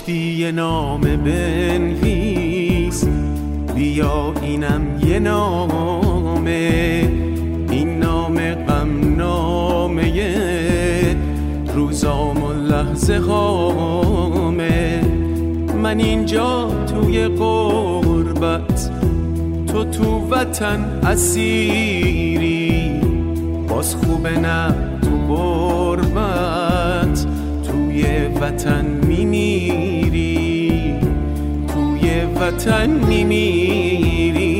گفتی یه نامه بنویس، بیا اینم یه نامه، این نامه غم نامه روزام و لحظه هامه. من اینجا توی غربت، تو تو وطن اسیری، باز خوبه نه تو غربت توی وطن میمیری، توی وطن میمیری.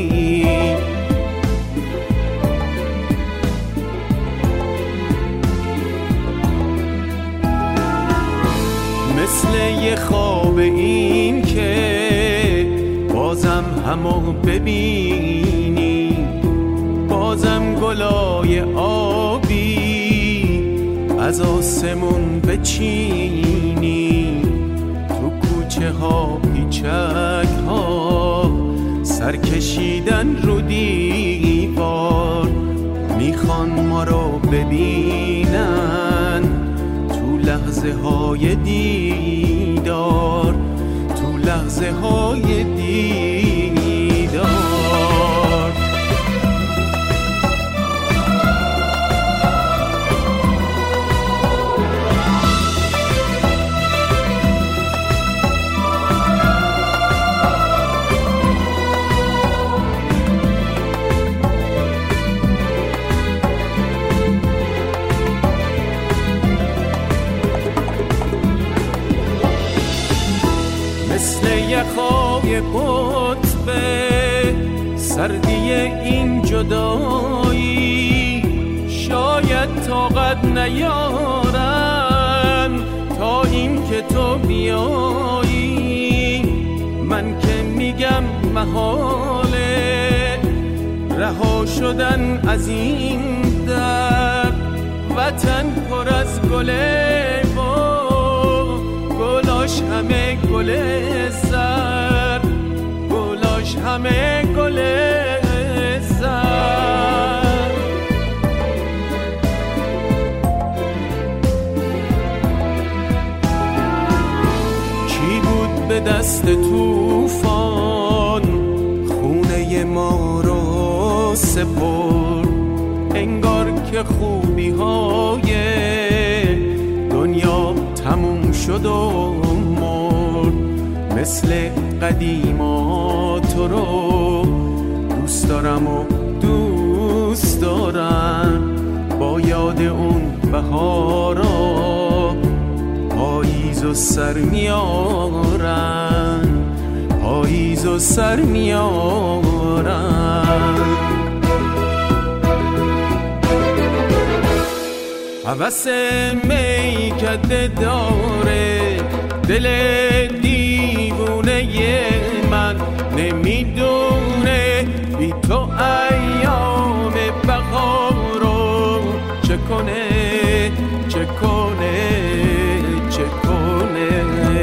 مثل یه خواب این که بازم همو ببینی، بازم گلای آبی از آسمون بچینی، تو کوچه ها پیچک ها سر کشیدن رو دیوار، میخوان ما رو ببینن تو لحظه های دیدار، تو لحظه های دیدار. مثل یخای قطب سردی این جدایی، شاید طاقت نیارم تا این که تو بیایی. من که میگم محاله رها شدن از این در، وطن پر از گله و گلاش همه گل زر، گلاش همه گل زر. کی بود به دست طوفان خونه ما رو سپرد، انگار که خوبی های دنیا تموم شد و مرد. مثل قدیما تو رو دوست دارم و دوست دارم، با یاد اون بهارا پاییز و سر میارم، پاییز و سر میارم. هوس میکده داره دل دیوونه من، نمیدونه بی تو ایام بهارو چه کنه چه کنه چه کنه.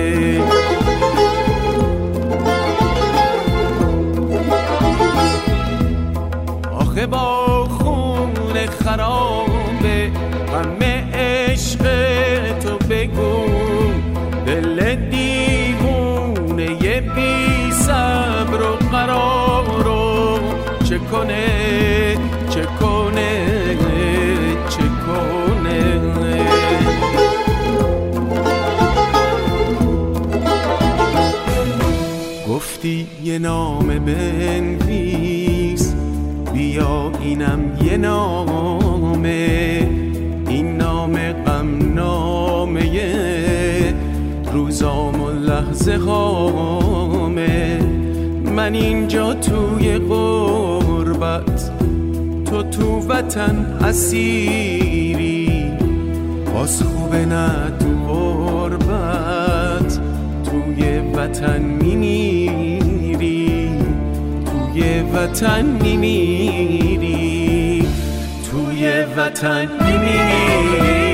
آخه با خون خرابه همه عشق تو بگو، دل دیوونه بی صبر و قرارو چه کنه چه کنه چه کنه. گفتی یه نامه بنویس، بیا اینم یه نامه، این نامه غم نامه روزام و لحظه هامه. من اینجا توی غربت، تو تو وطن اسیری، باز خوبه نه تو غربت توی وطن میمیری، توی وطن میمیری، توی وطن میمیری.